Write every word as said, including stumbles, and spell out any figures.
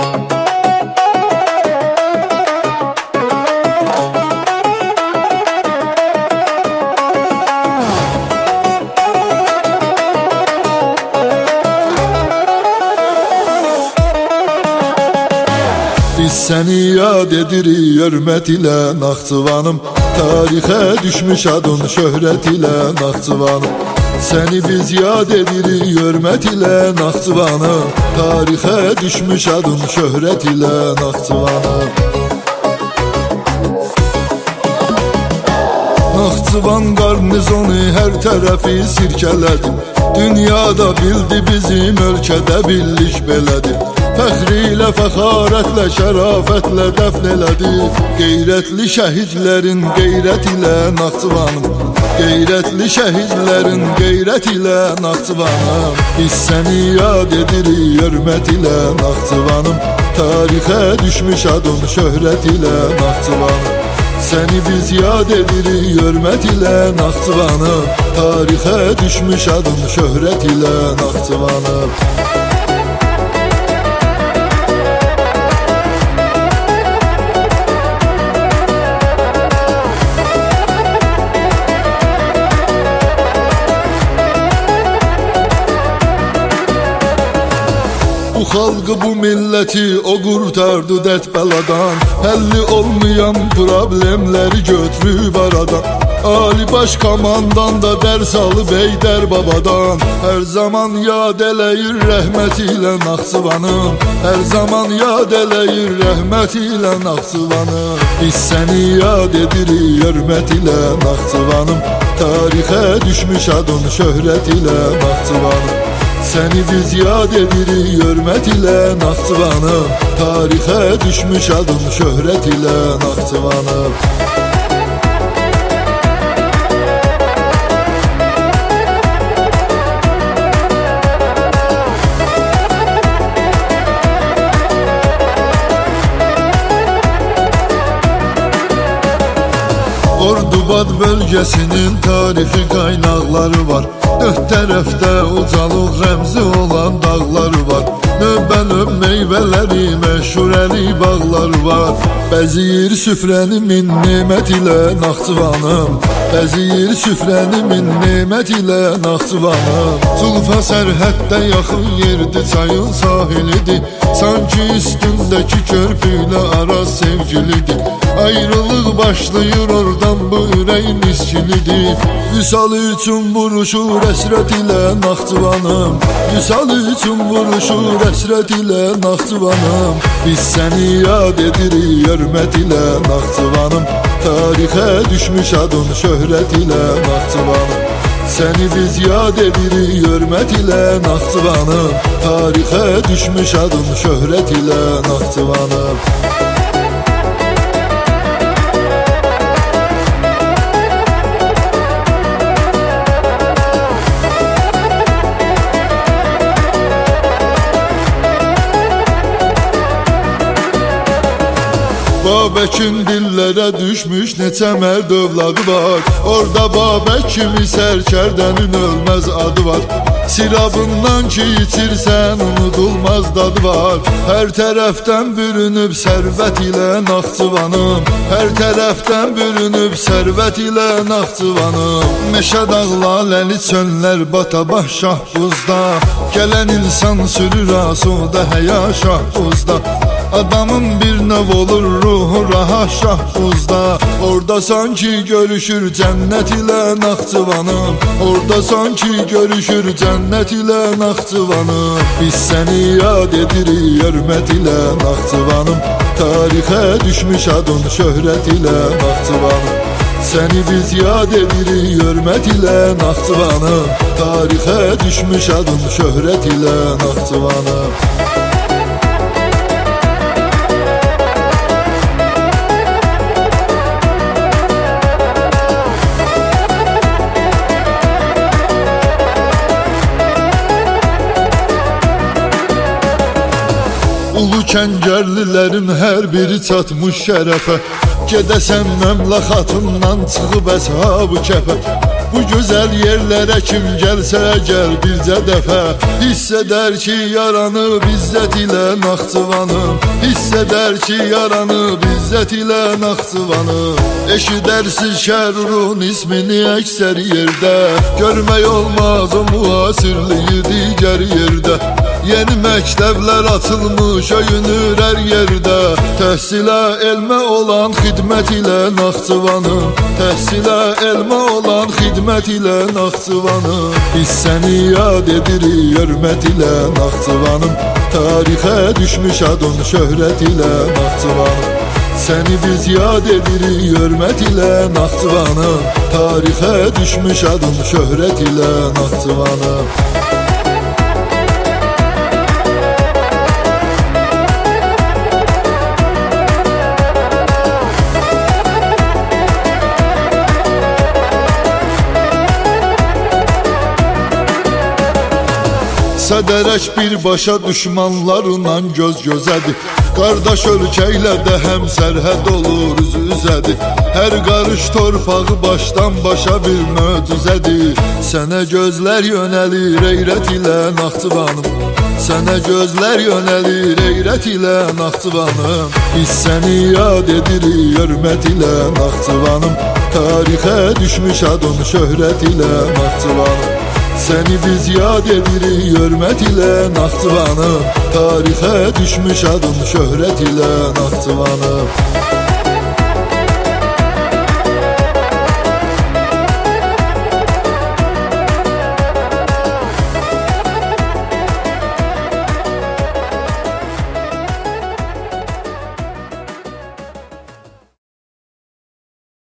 Biz səni yad edirik hörmət ilə Naxçıvanım. Tarixə düşmüş adın şöhrət ilə Naxçıvanım. Səni biz yad edirik hörmət ilə Naxçıvanım. Tarixə düşmüş adın şöhrət ilə Naxçıvanım. Naxçıvan qarnizonu hər tərəfi sirkələdi. Dünyada bildi bizim ölkədə birlik belədir. Fəxri ilə, fəxarətlə, şərafətlə dəfn elədi. Qeyrətli şəhidlərin qeyrət ilə Naxçıvanım. Qeyrətli şəhidlərin qeyrət ilə Naxçıvanım. Biz səni yad edirik hörmət ilə Naxçıvanım. Tarixə düşmüş adın şöhrət ilə Naxçıvanım. Səni biz yad edirik hörmət ilə Naxçıvanım. Tarixə düşmüş adın şöhrət ilə Naxçıvanım. Bu xalqı, bu milləti o qurtardı dərd bəladan. Həlli olmayan problemləri götürüb aradan. Ali baş komandan da dərs alıb Heydər babadan. Hər zaman yad eləyir rəhmət ilə Naxçıvanım. Hər zaman yad eləyir rəhmət ilə Naxçıvanım. Biz səni yad edirik hörmət ilə Naxçıvanım. Tarixə düşmüş adın şöhrət ilə Naxçıvanım. Səni biz yad edirik hörmət ilə Naxçıvanım. Tarixə düşmüş adın şöhrət ilə Naxçıvanım. Ordubad bölgesinin tarixi qaynaqları var. Dörd tərəfdə ucalıq rəmzi olan dağları var. Növbə-növ meyvələri, məşhurəli bağları var. Bəziyir süfrəni min nemət ilə Naxçıvanım. Bəziyir süfrəni min nemət ilə Naxçıvanım. Zulfa sərhəddə yaxın yerdir, çayın sahilidir. Sanki üstündəki körpüylə araz sevgilidir. Ayrılıq başlayır oradan, bu ürəyin iskilidir. Vüsal üçün vuruşur əsrət ilə Naxçıvanım. Vüsal üçün vuruşur əsrət ilə Naxçıvanım. Biz səni yad edirik hörmət ilə Naxçıvanım. Tarixə düşmüş adın şöhrət ilə Naxçıvanım. Səni biz yad edirik hörmət ilə Naxçıvanım. Tarixə düşmüş adın şöhrət ilə Naxçıvanım. Babəkin dillərə düşmüş neçə mərd övladı var. Orada Babək kimi sərkərdənin ölməz adı var. Sirabından ki içirsən unudulmaz dadı var. Hər tərəfdən bürünüb sərvət ilə Naxçıvanım. Hər tərəfdən bürünüb sərvət ilə Naxçıvanım. Meşə dağlaləli çöllər bata-baş şahbuzda. Gələn insan sürür asuda həya şahbuzda. Adamın bir növ olur ruhu rahat şahbuzda. Orada sanki görüşür cənnət ilə Naxçıvanım. Orada sanki görüşür cənnət ilə Naxçıvanım. Biz səni yad edirik hörmət ilə Naxçıvanım. Tarixə düşmüş adın şöhrət ilə Naxçıvanım. Səni biz yad edirik hörmət ilə Naxçıvanım. Tarixə düşmüş adın şöhrət ilə Naxçıvanım. Ulu kəngərlilərin hər biri çatmış şərəfə. Gedəsən məmləkatından çıxıb əshab-ı kəfə. Bu güzel yerlere kim gelse gel bircə dəfə, hisseder ki yaranı bizzət ilə Naxçıvanım, hisseder ki yaranı bizzət ilə Naxçıvanım. Eşidərsiz Şərurun ismini əksər yerdə, görmək olmaz o müasirliyi digər yerdə. Yeni məktəblər açılmış öyünür hər yerdə, təhsilə elmə olan xidmət ilə Naxçıvanım, təhsilə elmə olan xidmət ilə Naxçıvanım. Biz səni yad edirik hörmət ilə Naxçıvanım, tarixə düşmüş adın şöhrət ilə Naxçıvanım. Səni biz yad edirik hörmət ilə Naxçıvanım, tarixə düşmüş adın şöhrət ilə Naxçıvanım. Sədərək birbaşa düşmanlarla göz gözədir, qardaş ölkəylə də həm sərhəd olur üz üzədir. Hər qarış torpağı başdan başa bir möcüzədir. Sənə gözlər yönəlir eyrət ilə Naxçıvanım, sənə gözlər yönəlir eyrət ilə Naxçıvanım. Biz səni yad edirik hörmət ilə Naxçıvanım, tarixə düşmüş adın şöhrət ilə Naxçıvanım. Səni biz yad edirik hörmət ilə Naxçıvanım, tarixə düşmüş adın şöhrət ilə Naxçıvanım.